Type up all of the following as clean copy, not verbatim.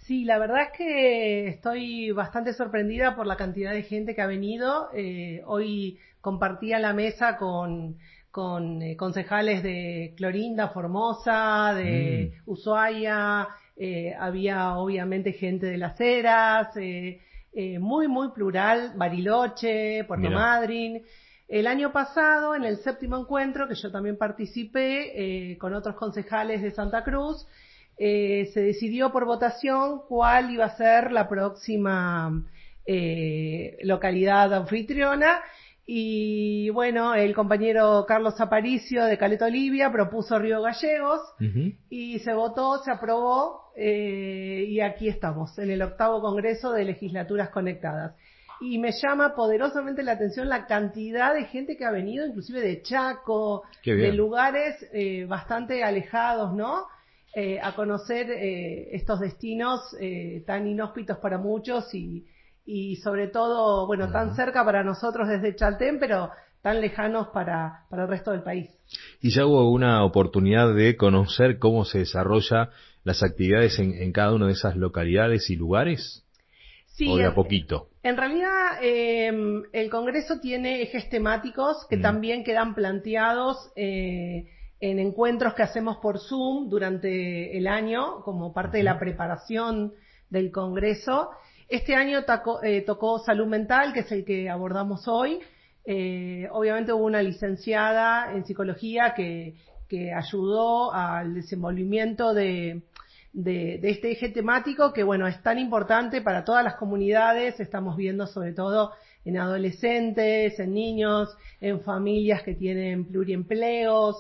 Sí, la verdad es que estoy bastante sorprendida por la cantidad de gente que ha venido. Hoy compartía la mesa con concejales de Clorinda, Formosa, de Ushuaia, había obviamente gente de Las Heras, muy plural, Bariloche, Puerto Mira, Madryn. El año pasado, en el 7º encuentro, que yo también participé con otros concejales de Santa Cruz, se decidió por votación cuál iba a ser la próxima localidad anfitriona. Y bueno, el compañero Carlos Aparicio de Caleta Olivia propuso Río Gallegos y se votó, se aprobó y aquí estamos, en el 8º Congreso de Legislaturas Conectadas. Y me llama poderosamente la atención la cantidad de gente que ha venido, inclusive de Chaco, qué de bien. lugares bastante alejados, ¿no? A conocer estos destinos tan inhóspitos para muchos y sobre todo, bueno, tan cerca para nosotros desde Chaltén, pero tan lejanos para el resto del país. ¿Y ya hubo una oportunidad de conocer cómo se desarrolla las actividades en cada una de esas localidades y lugares? ¿O Sí, de a poquito? en realidad el Congreso tiene ejes temáticos que también quedan planteados en encuentros que hacemos por Zoom durante el año como parte de la preparación del Congreso. Este año tocó salud mental, que es el que abordamos hoy. Obviamente hubo una licenciada en psicología que ayudó al desenvolvimiento de este eje temático que, bueno, es tan importante para todas las comunidades. Estamos viendo sobre todo en adolescentes, en niños, en familias que tienen pluriempleos,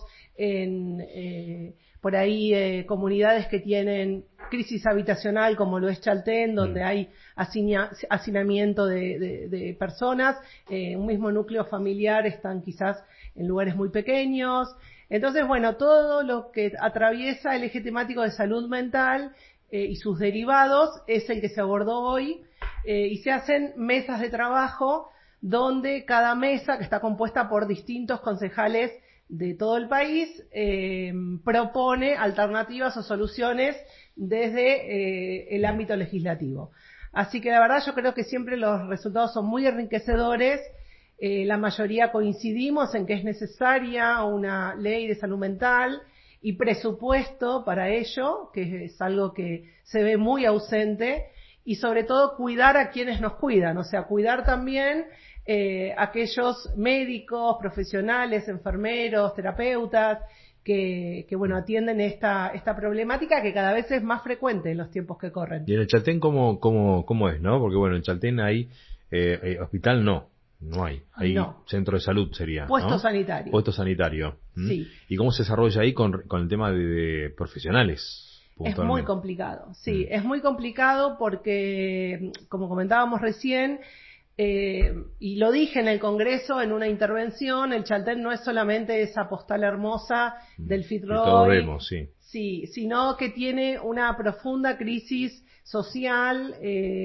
en por ahí comunidades que tienen crisis habitacional como lo es Chaltén, donde hay hacinamiento de personas, un mismo núcleo familiar están quizás en lugares muy pequeños. Entonces, bueno, todo lo que atraviesa el eje temático de salud mental y sus derivados es el que se abordó hoy y se hacen mesas de trabajo donde cada mesa, que está compuesta por distintos concejales de todo el país, propone alternativas o soluciones desde el ámbito legislativo. Así que la verdad yo creo que siempre los resultados son muy enriquecedores. La mayoría coincidimos en que es necesaria una ley de salud mental y presupuesto para ello, que es algo que se ve muy ausente, y sobre todo cuidar a quienes nos cuidan, o sea, cuidar también aquellos médicos, profesionales, enfermeros, terapeutas, que bueno, atienden esta problemática que cada vez es más frecuente en los tiempos que corren. ¿Y en el Chaltén cómo es, no? Porque bueno, en Chaltén hay hospital no hay. Hay No. centro de salud sería, Puesto ¿no? sanitario. Puesto sanitario. Sí. ¿Y cómo se desarrolla ahí con el tema de profesionales, Es muy puntualmente? complicado, sí, es muy complicado porque, como comentábamos recién, y lo dije en el Congreso en una intervención, el Chaltén no es solamente esa postal hermosa del Que todos Fitzroy, vemos, sí. sí, sino que tiene una profunda crisis social,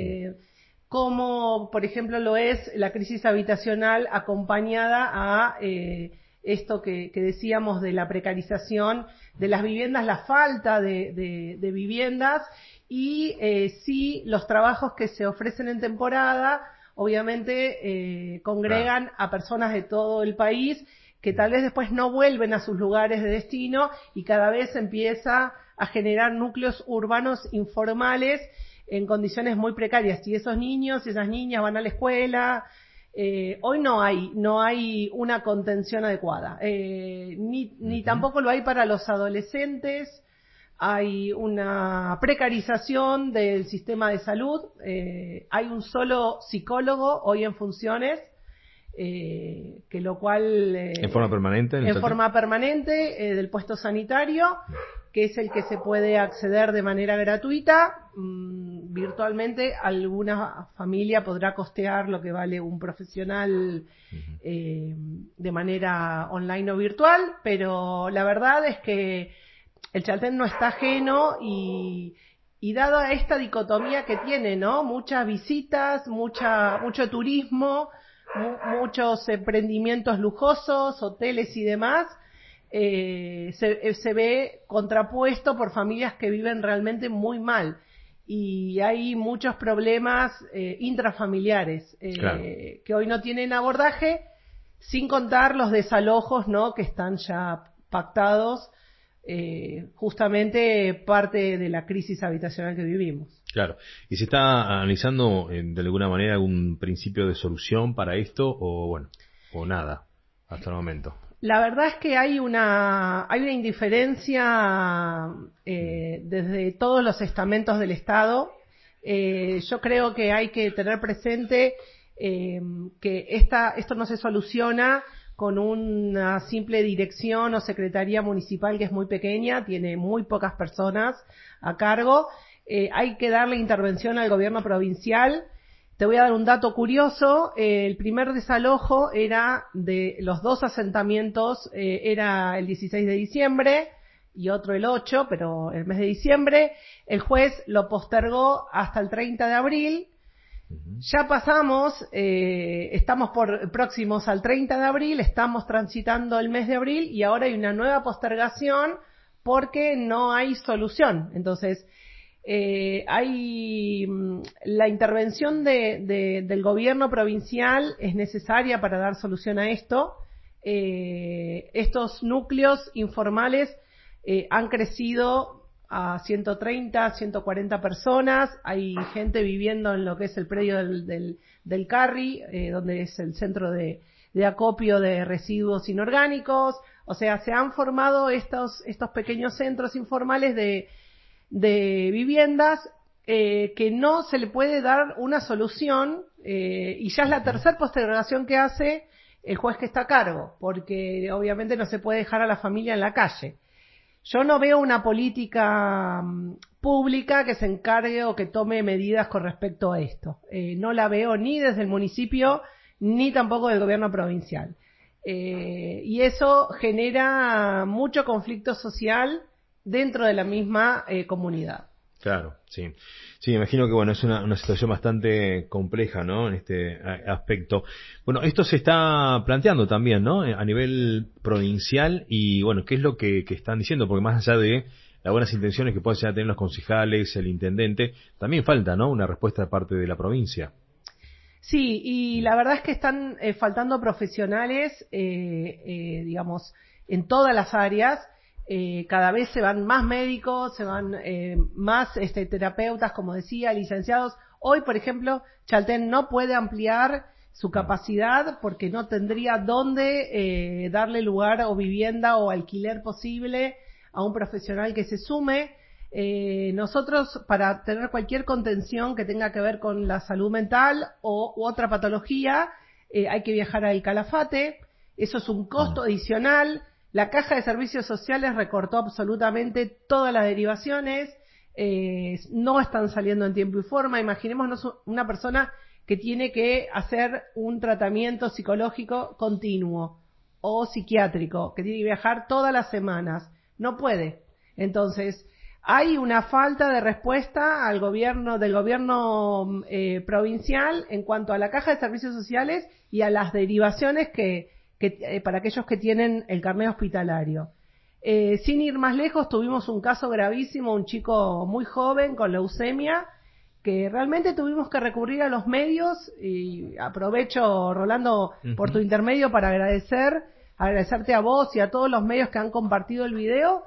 como por ejemplo lo es la crisis habitacional acompañada a esto que decíamos de la precarización de las viviendas, la falta de viviendas y sí los trabajos que se ofrecen en temporada obviamente congregan a personas de todo el país que tal vez después no vuelven a sus lugares de destino y cada vez empieza a generar núcleos urbanos informales en condiciones muy precarias. Y esos niños y esas niñas van a la escuela, hoy no hay una contención adecuada, ni tampoco lo hay para los adolescentes. Hay una precarización del sistema de salud, hay un solo psicólogo hoy en funciones, que lo cual ¿En forma permanente en el en Chaltén? forma permanente del puesto sanitario, que es el que se puede acceder de manera gratuita. Virtualmente alguna familia podrá costear lo que vale un profesional de manera online o virtual, pero la verdad es que el Chaltén no está ajeno y dada esta dicotomía que tiene, ¿no? Muchas visitas, mucho turismo, muchos emprendimientos lujosos, hoteles y demás, se ve contrapuesto por familias que viven realmente muy mal. y hay muchos problemas intrafamiliares Claro. que hoy no tienen abordaje, sin contar los desalojos, ¿no?, que están ya pactados, justamente parte de la crisis habitacional que vivimos. Claro. ¿Y se está analizando de alguna manera algún principio de solución para esto o bueno, o nada hasta el momento? La verdad es que hay una indiferencia desde todos los estamentos del Estado. Yo creo que hay que tener presente que esto no se soluciona con una simple dirección o secretaría municipal que es muy pequeña, tiene muy pocas personas a cargo. Hay que darle intervención al gobierno provincial. Te voy a dar un dato curioso. El primer desalojo era de los 2 asentamientos, era el 16 de diciembre y otro el 8, pero el mes de diciembre. El juez lo postergó hasta el 30 de abril. Ya pasamos, estamos próximos al 30 de abril, estamos transitando el mes de abril y ahora hay una nueva postergación porque no hay solución. Entonces, la intervención del gobierno provincial es necesaria para dar solución a esto. Estos núcleos informales han crecido a 130, 140 personas. Hay gente viviendo en lo que es el predio del Carri, donde es el centro de acopio de residuos inorgánicos. O sea, se han formado estos pequeños centros informales de viviendas que no se le puede dar una solución, y ya es la tercera postergación que hace el juez que está a cargo, porque obviamente no se puede dejar a la familia en la calle. Yo no veo una política pública que se encargue o que tome medidas con respecto a esto. No la veo ni desde el municipio ni tampoco del gobierno provincial. Y eso genera mucho conflicto social dentro de la misma comunidad. Claro, sí. Sí, me imagino que bueno, es una situación bastante compleja, ¿no? En este aspecto. Bueno, esto se está planteando también, ¿no? A nivel provincial y bueno, ¿qué es lo que están diciendo? Porque más allá de las buenas intenciones que puedan llegar a tener los concejales, el intendente, también falta, ¿no? Una respuesta de parte de la provincia. Sí, y la verdad es que están faltando profesionales, digamos, en todas las áreas. Cada vez se van más médicos, se van más terapeutas, como decía, licenciados. Hoy, por ejemplo, Chaltén no puede ampliar su capacidad porque no tendría dónde darle lugar o vivienda o alquiler posible a un profesional que se sume. Nosotros, para tener cualquier contención que tenga que ver con la salud mental u otra patología, hay que viajar al Calafate. Eso es un costo adicional. La Caja de Servicios Sociales recortó absolutamente todas las derivaciones, no están saliendo en tiempo y forma. Imaginémonos una persona que tiene que hacer un tratamiento psicológico continuo o psiquiátrico, que tiene que viajar todas las semanas. No puede. Entonces, hay una falta de respuesta del gobierno provincial en cuanto a la Caja de Servicios Sociales y a las derivaciones que para aquellos que tienen el carnet hospitalario. Sin ir más lejos, tuvimos un caso gravísimo, un chico muy joven con leucemia, que realmente tuvimos que recurrir a los medios, y aprovecho, Rolando, por tu intermedio para agradecerte a vos y a todos los medios que han compartido el video,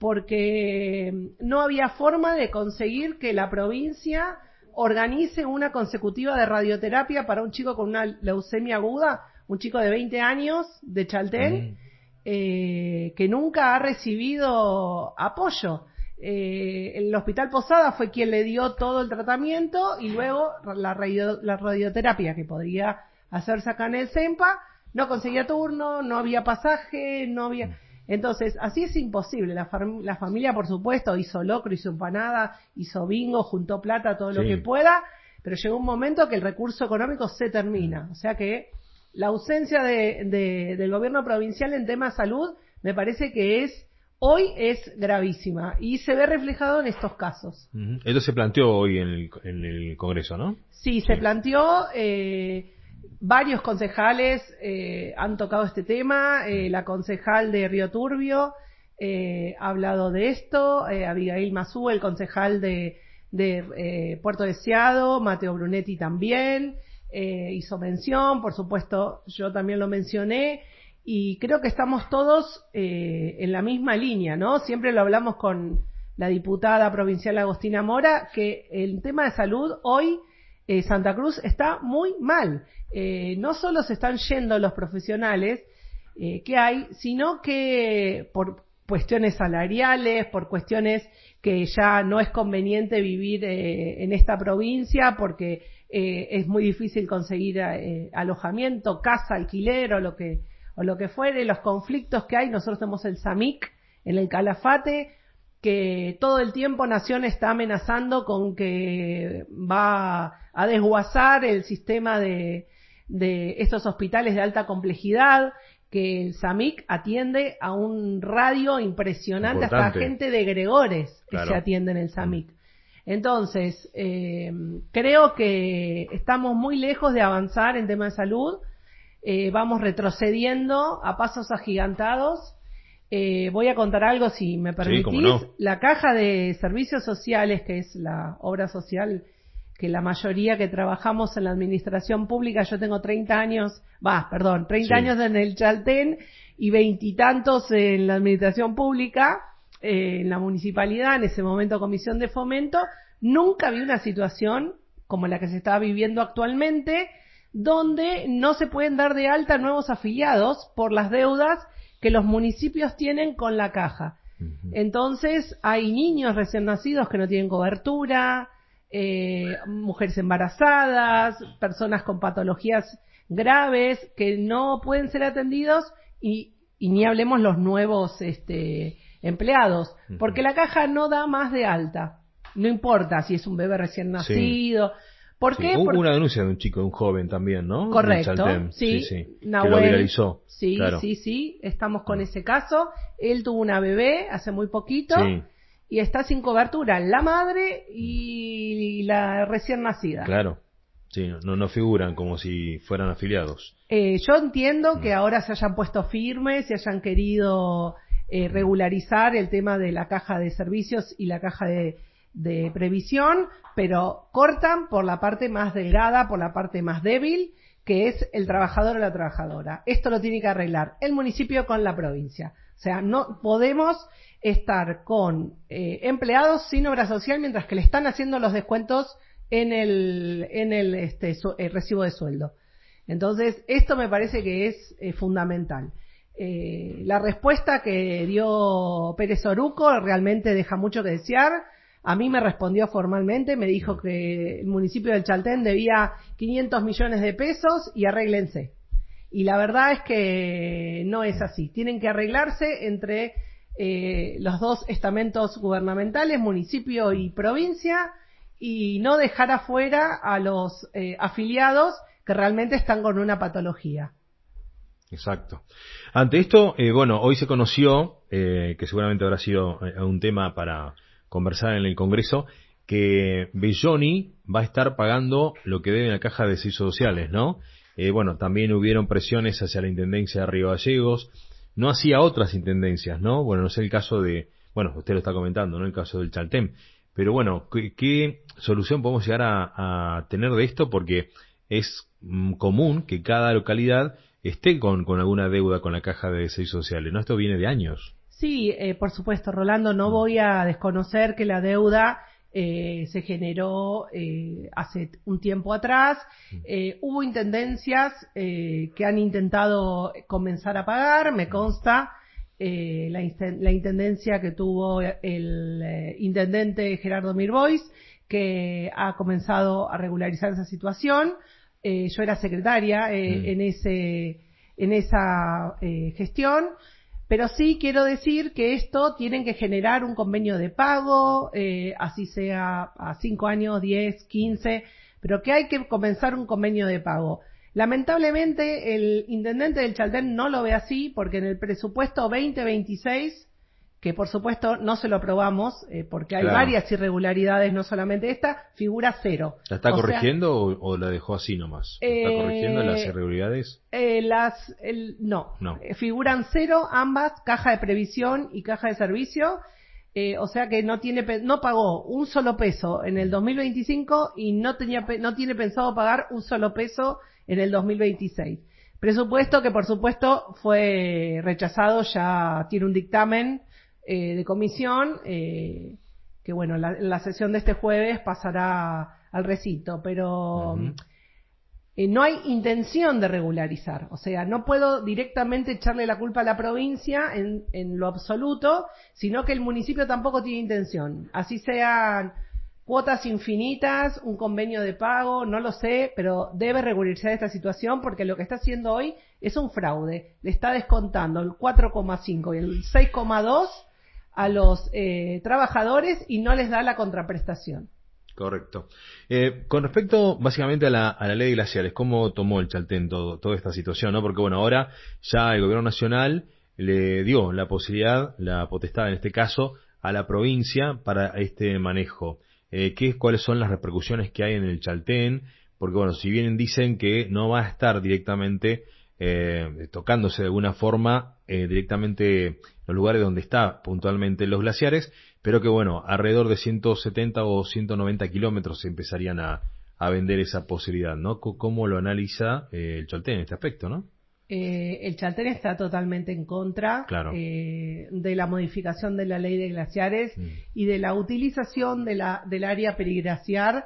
porque no había forma de conseguir que la provincia organice una consecutiva de radioterapia para un chico con una leucemia aguda, un chico de 20 años de Chaltén, que nunca ha recibido apoyo. El Hospital Posada fue quien le dio todo el tratamiento y luego la radioterapia que podría hacerse acá en el CEMPA, no conseguía turno, no había pasaje, no había... Entonces, así es imposible. La familia, por supuesto, hizo locro, hizo empanada, hizo bingo, juntó plata, todo lo que pueda, pero llegó un momento que el recurso económico se termina. O sea que la ausencia del gobierno provincial en tema de salud me parece que hoy es gravísima y se ve reflejado en estos casos. Esto se planteó hoy en el Congreso, ¿no? Sí, se planteó, varios concejales han tocado este tema, la concejal de Río Turbio ha hablado de esto, Abigail Mazú, el concejal de de Puerto Deseado, Mateo Brunetti también hizo mención, por supuesto yo también lo mencioné, y creo que estamos todos en la misma línea, ¿no? Siempre lo hablamos con la diputada provincial Agostina Mora, que el tema de salud hoy Santa Cruz está muy mal. No solo se están yendo los profesionales que hay, sino que por cuestiones salariales, por cuestiones que ya no es conveniente vivir en esta provincia porque es muy difícil conseguir alojamiento, casa, alquiler o lo que fuere, los conflictos que hay. Nosotros tenemos el SAMIC en el Calafate, que todo el tiempo Nación está amenazando con que va a desguazar el sistema de estos hospitales de alta complejidad, que el SAMIC atiende a un radio impresionante, hasta gente de Gregores que se atiende en el SAMIC. Entonces, creo que estamos muy lejos de avanzar en tema de salud, vamos retrocediendo a pasos agigantados. Voy a contar algo, si me permitís. Sí, cómo no. La Caja de Servicios Sociales, que es la obra social que la mayoría que trabajamos en la administración pública, yo tengo 30 años años en el Chaltén y 20 y tantos en la administración pública, en la municipalidad, en ese momento Comisión de Fomento. Nunca vi una situación como la que se está viviendo actualmente, donde no se pueden dar de alta nuevos afiliados por las deudas que los municipios tienen con la caja. Entonces, hay niños recién nacidos que no tienen cobertura, mujeres embarazadas, personas con patologías graves que no pueden ser atendidos y ni hablemos los nuevos empleados, porque la caja no da más de alta. No importa si es un bebé recién nacido. Sí. ¿Por qué? Hubo una denuncia de un chico, de un joven también, ¿no? Correcto, sí. Nahuel, que lo viralizó. Sí, claro. sí, estamos con ese caso. Él tuvo una bebé hace muy poquito y está sin cobertura la madre y la recién nacida. Claro, sí, no figuran como si fueran afiliados. Yo entiendo que ahora se hayan puesto firmes, se hayan querido regularizar el tema de la caja de servicios y la caja de previsión, pero cortan por la parte más delgada, por la parte más débil, que es el trabajador o la trabajadora. Esto lo tiene que arreglar el municipio con la provincia. O sea, no podemos estar con empleados sin obra social mientras que le están haciendo los descuentos en el recibo de sueldo. Entonces, esto me parece que es fundamental. La respuesta que dio Pérez Oruco realmente deja mucho que desear. A mí me respondió formalmente, me dijo que el municipio del Chaltén debía 500 millones de pesos y arréglense. Y la verdad es que no es así. Tienen que arreglarse entre los dos estamentos gubernamentales, municipio y provincia, y no dejar afuera a los afiliados que realmente están con una patología. Exacto. Ante esto, hoy se conoció, que seguramente habrá sido un tema para conversar en el Congreso, que Belloni va a estar pagando lo que debe en la Caja de Servicios Sociales, ¿no? También hubieron presiones hacia la Intendencia de Río Gallegos, no hacia otras intendencias, ¿no? No sé el caso de, usted lo está comentando, ¿no? El caso del Chaltén. Pero ¿qué solución podemos llegar a tener de esto? Porque es común que cada localidad esté con alguna deuda con la Caja de Servicios Sociales, ¿no? Esto viene de años. Sí, por supuesto, Rolando, no voy a desconocer que la deuda se generó hace un tiempo atrás. Hubo intendencias que han intentado comenzar a pagar, me consta, la intendencia que tuvo el intendente Gerardo Mirbois, que ha comenzado a regularizar esa situación. Yo era secretaria en esa gestión. Pero sí quiero decir que esto tienen que generar un convenio de pago, así sea a 5 años, 10, 15, pero que hay que comenzar un convenio de pago. Lamentablemente el intendente del Chaltén no lo ve así, porque en el presupuesto 2026, que por supuesto no se lo aprobamos, porque hay varias irregularidades, no solamente esta, figura 0. ¿La está corrigiendo o la dejó así nomás? ¿Está corrigiendo las irregularidades? No. Figuran 0 ambas, caja de previsión y caja de servicio. o sea que no pagó un solo peso en el 2025 y no tiene pensado pagar un solo peso en el 2026. Presupuesto que por supuesto fue rechazado, ya tiene un dictamen de comisión, que bueno, la sesión de este jueves pasará al recinto, pero no hay intención de regularizar. O sea, no puedo directamente echarle la culpa a la provincia en lo absoluto, sino que el municipio tampoco tiene intención. Así sean cuotas infinitas, un convenio de pago, no lo sé, pero debe regularizar esta situación porque lo que está haciendo hoy es un fraude. Le está descontando el 4,5 y el 6,2 a los trabajadores y no les da la contraprestación. Correcto. Con respecto básicamente a la ley de glaciares, ¿cómo tomó el Chaltén toda esta situación, ¿no? Porque bueno, ahora ya el gobierno nacional le dio la posibilidad, la potestad en este caso, a la provincia para este manejo. ¿Cuáles son las repercusiones que hay en el Chaltén? Porque bueno, si bien dicen que no va a estar directamente tocándose de alguna forma directamente los lugares donde está puntualmente los glaciares, pero que bueno, alrededor de 170 o 190 kilómetros se empezarían a vender esa posibilidad, ¿no? ¿Cómo lo analiza el Chaltén en este aspecto, no? El Chaltén está totalmente en contra Claro. De la modificación de la ley de glaciares y de la utilización del área periglaciar,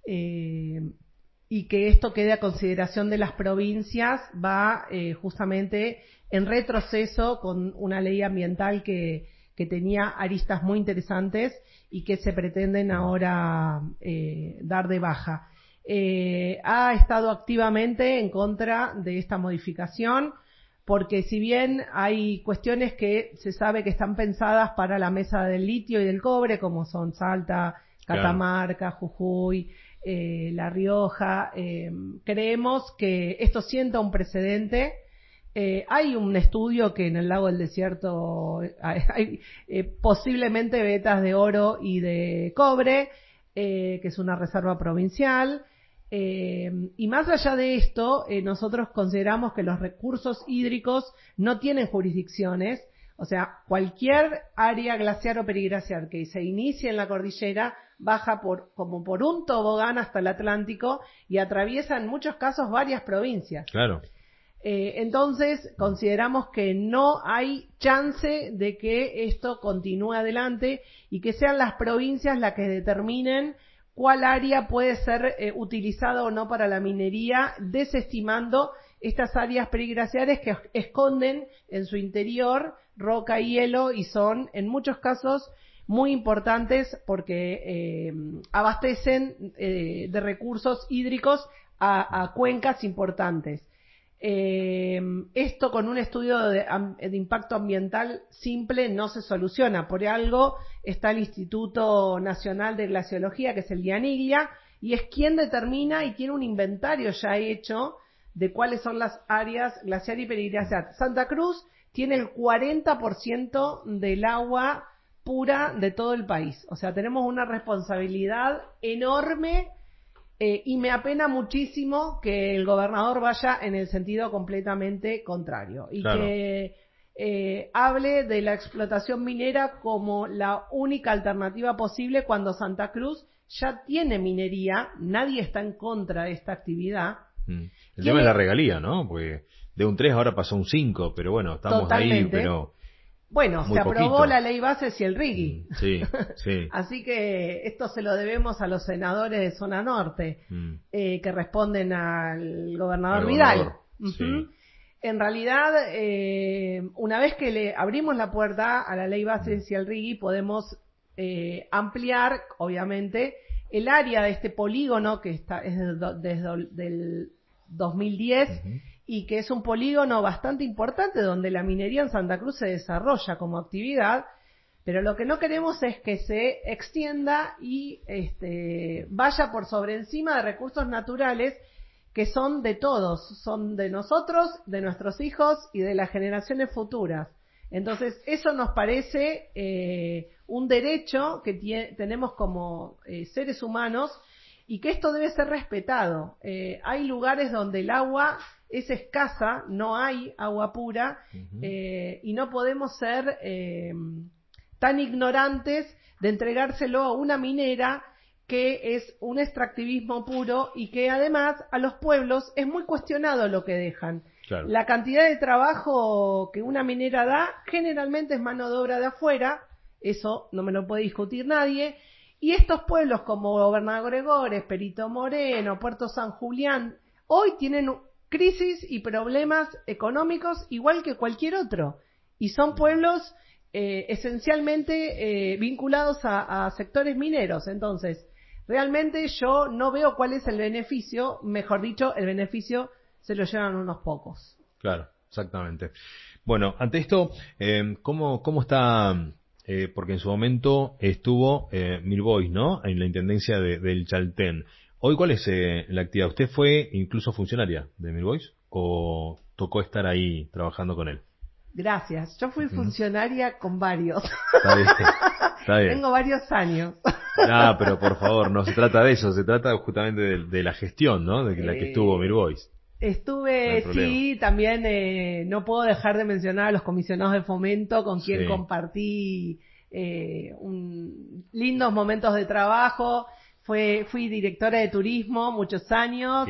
y que esto quede a consideración de las provincias va justamente en retroceso con una ley ambiental que tenía aristas muy interesantes y que se pretenden ahora dar de baja. Ha estado activamente en contra de esta modificación, porque si bien hay cuestiones que se sabe que están pensadas para la mesa del litio y del cobre, como son Salta, Catamarca, Jujuy, La Rioja, creemos que esto sienta un precedente. Hay un estudio que en el lago del desierto hay posiblemente vetas de oro y de cobre, que es una reserva provincial. Y más allá de esto, nosotros consideramos que los recursos hídricos no tienen jurisdicciones. O sea, cualquier área glaciar o periglaciar que se inicie en la cordillera baja como por un tobogán hasta el Atlántico y atraviesa en muchos casos varias provincias. Claro. Entonces, consideramos que no hay chance de que esto continúe adelante y que sean las provincias las que determinen cuál área puede ser utilizada o no para la minería, desestimando estas áreas periglaciares que esconden en su interior roca y hielo y son, en muchos casos, muy importantes porque abastecen de recursos hídricos a cuencas importantes. Esto con un estudio de impacto ambiental simple no se soluciona. Por algo está el Instituto Nacional de Glaciología, que es el IANIGLA, y es quien determina y tiene un inventario ya hecho de cuáles son las áreas glaciar y periglaciar. Santa Cruz tiene el 40% del agua pura de todo el país. O sea, tenemos una responsabilidad enorme. Y me apena muchísimo que el gobernador vaya en el sentido completamente contrario y que hable de la explotación minera como la única alternativa posible cuando Santa Cruz ya tiene minería. Nadie está en contra de esta actividad. El tema es la regalía, ¿no? Porque de un 3 ahora pasó un 5, pero bueno, estamos totalmente ahí, pero... Bueno, se aprobó poquito. la ley bases y el RIGI. Sí, sí. Así que esto se lo debemos a los senadores de Zona Norte, que responden al gobernador Vidal. Sí. En realidad, una vez que le abrimos la puerta a la ley bases y al RIGI, podemos ampliar, obviamente, el área de este polígono que es desde el 2010 y que es un polígono bastante importante donde la minería en Santa Cruz se desarrolla como actividad, pero lo que no queremos es que se extienda y vaya por sobre encima de recursos naturales que son de todos, son de nosotros, de nuestros hijos y de las generaciones futuras. Entonces, eso nos parece un derecho que tenemos como seres humanos y que esto debe ser respetado. Hay lugares donde el agua es escasa, no hay agua pura, y no podemos ser tan ignorantes de entregárselo a una minera que es un extractivismo puro y que además a los pueblos es muy cuestionado lo que dejan. Claro. La cantidad de trabajo que una minera da generalmente es mano de obra de afuera, eso no me lo puede discutir nadie, y estos pueblos como Gobernador Gregores, Perito Moreno, Puerto San Julián, hoy tienen crisis y problemas económicos igual que cualquier otro, y son pueblos esencialmente vinculados a sectores mineros. Entonces, realmente yo no veo cuál es el beneficio, mejor dicho, el beneficio se lo llevan unos pocos. Claro, exactamente. Bueno, ante esto, ¿cómo está? Porque en su momento estuvo Mirbois, ¿no? En la intendencia del Chaltén. Hoy, ¿cuál es la actividad? ¿Usted fue incluso funcionaria de Mirbois o tocó estar ahí trabajando con él? Gracias. Yo fui funcionaria con varios. Está bien, está bien. Tengo varios años. Ah, pero por favor, no se trata de eso, se trata justamente de la gestión, ¿no? De la que estuvo Mirbois. Estuve, sí, también no puedo dejar de mencionar a los comisionados de fomento con quien compartí lindos momentos de trabajo. Fui directora de turismo muchos años.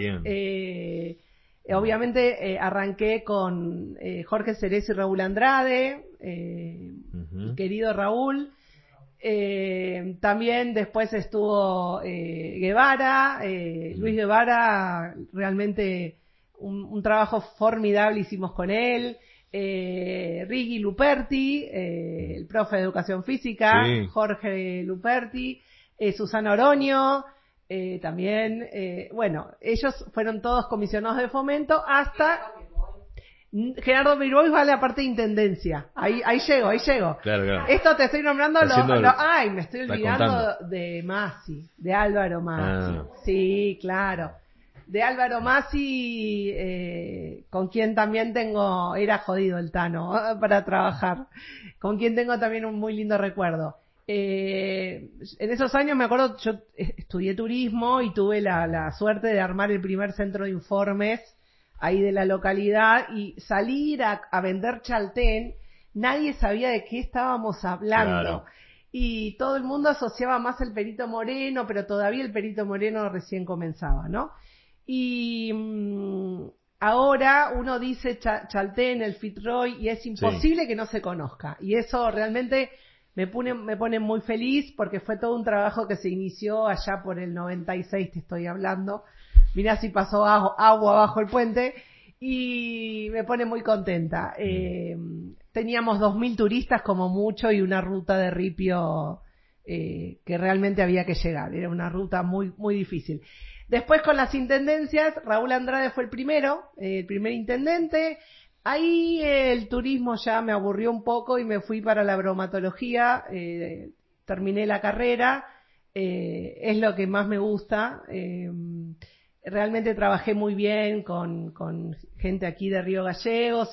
Obviamente arranqué con Jorge Cerezo y Raúl Andrade, el querido Raúl. También después estuvo Guevara, Luis Guevara, realmente un trabajo formidable hicimos con él. Riggi Luperti, el profe de educación física, Jorge Luperti, Susana Oroño, también, bueno, ellos fueron todos comisionados de fomento hasta Gerardo Mirbois va a la parte de intendencia. Ahí llego. Claro. Esto te estoy nombrando ay, me estoy olvidando de Masi, de Álvaro Masi. Sí, claro. De Álvaro Masi, con quien también era jodido el Tano para trabajar, con quien tengo también un muy lindo recuerdo. En esos años me acuerdo, yo estudié turismo y tuve la suerte de armar el primer centro de informes ahí de la localidad y salir a vender Chaltén, nadie sabía de qué estábamos hablando. Claro. Y todo el mundo asociaba más el Perito Moreno, pero todavía el Perito Moreno recién comenzaba, ¿no? Y ahora uno dice Chaltén, el Fitzroy, y es imposible que no se conozca. Y eso realmente me pone muy feliz porque fue todo un trabajo que se inició allá por el 96, te estoy hablando. Mirá si pasó agua bajo el puente y me pone muy contenta. Teníamos 2.000 turistas como mucho y una ruta de ripio que realmente había que llegar. Era una ruta muy, muy difícil. Después con las intendencias, Raúl Andrade fue el primer intendente. Ahí el turismo ya me aburrió un poco y me fui para la bromatología. Terminé la carrera. Es lo que más me gusta. Realmente trabajé muy bien con gente aquí de Río Gallegos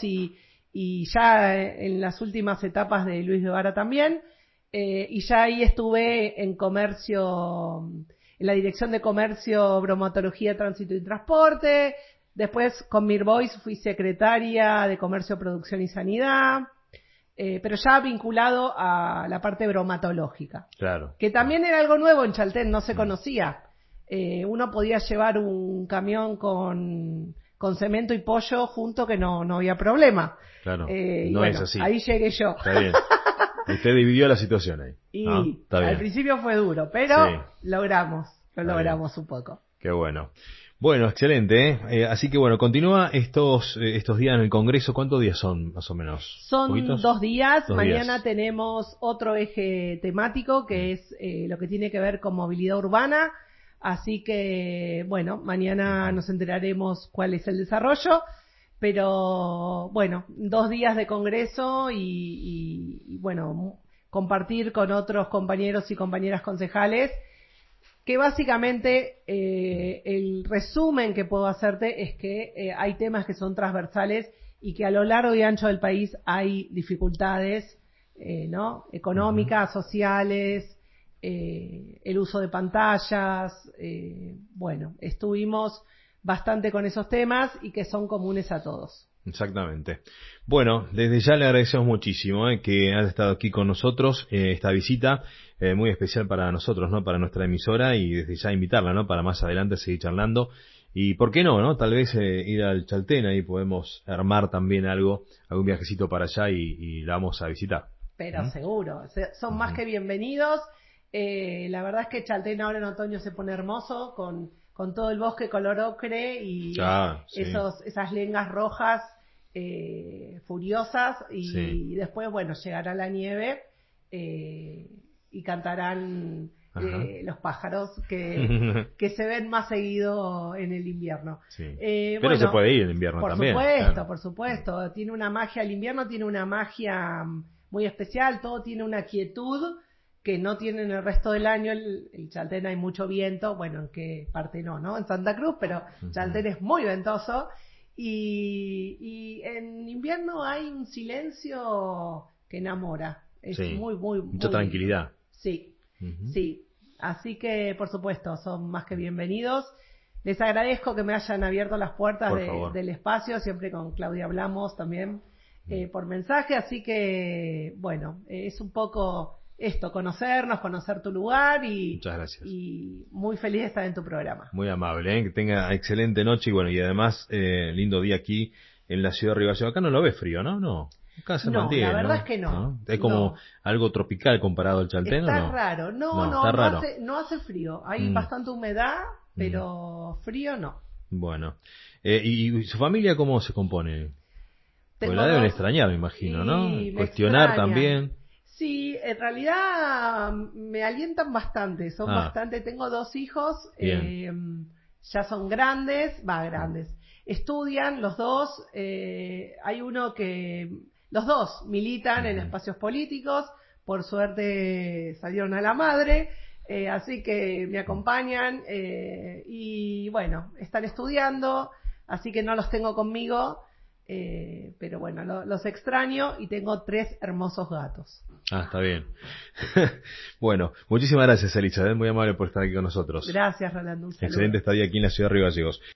y ya en las últimas etapas de Luis Guevara también. Y ya ahí estuve en comercio, en la dirección de comercio, bromatología, tránsito y transporte. Después con Mirbois fui secretaria de comercio, producción y sanidad. Pero ya vinculado a la parte bromatológica. Claro. Que también era algo nuevo en Chaltén, no se conocía. Uno podía llevar un camión con cemento y pollo junto que no había problema. Claro, no es así. Ahí llegué yo. Está bien. Usted dividió la situación ahí. Y está bien. Al principio fue duro, pero logramos un poco. Qué bueno. Bueno, excelente. Así que bueno, continúa estos días en el Congreso. ¿Cuántos días son más o menos? Son ¿Poquitos? 2 días. Mañana días. tenemos otro eje temático que es lo que tiene que ver con movilidad urbana. Así que, bueno, mañana nos enteraremos cuál es el desarrollo, pero bueno, 2 días de congreso y bueno, compartir con otros compañeros y compañeras concejales, que básicamente el resumen que puedo hacerte es que hay temas que son transversales y que a lo largo y ancho del país hay dificultades, ¿no? Económicas, sociales, el uso de pantallas, bueno, estuvimos bastante con esos temas y que son comunes a todos. Exactamente. Bueno, desde ya le agradecemos muchísimo que haya estado aquí con nosotros, esta visita muy especial para nosotros, ¿no? Para nuestra emisora y desde ya invitarla, ¿no? Para más adelante seguir charlando y por qué no, ¿no? Tal vez ir al Chaltén, ahí podemos armar también algo, algún viajecito para allá y la vamos a visitar. Pero seguro, son más que bienvenidos. La verdad es que Chaltén ahora en otoño se pone hermoso con todo el bosque color ocre y Sí. esas lengas rojas furiosas Sí. y después, bueno, llegará la nieve y cantarán los pájaros que se ven más seguido en el invierno. Sí. Pero bueno, se puede ir en invierno por también. supuesto, Claro. por supuesto. Tiene una magia, el invierno tiene una magia muy especial, todo tiene una quietud que no tiene en el resto del año. El Chaltén hay mucho viento, bueno, en qué parte no, en Santa Cruz, pero Chaltén es muy ventoso. Y en invierno hay un silencio que enamora. Es Sí. muy, muy, Mucha muy lindo. tranquilidad. Sí, sí. Así que, por supuesto, son más que bienvenidos. Les agradezco que me hayan abierto las puertas del espacio. Siempre con Claudia hablamos también por mensaje. Así que, bueno, es un poco esto, conocernos, conocer tu lugar Muchas gracias. y muy feliz de estar en tu programa. Muy amable, que tenga excelente noche y bueno, y además lindo día aquí en la ciudad de Río Gallegos. Acá no lo ves frío, ¿no? No. Acá se No, mantiene, la verdad ¿no? es que no. Es como algo tropical comparado al Chaltén, ¿o Está no? raro. No, está raro. No hace frío. Hay bastante humedad, pero frío no. Bueno. ¿Y su familia cómo se compone? Pues Tengo la deben dos extrañar, me imagino, ¿no? y me Cuestionar extrañan. también. Sí, en realidad me alientan bastante, son Ah, bastante. Tengo dos hijos, bien. ya son grandes, grandes. Estudian los dos, hay uno que, los dos militan en espacios políticos, por suerte salieron a la madre, así que me acompañan y bueno, están estudiando, así que no los tengo conmigo. Pero bueno, los extraño y tengo 3 hermosos gatos. Ah, está bien. Bueno, muchísimas gracias, Elizabeth. Muy amable por estar aquí con nosotros. Gracias, Rolando. Un saludo. Excelente estadía aquí en la ciudad de Río Gallegos.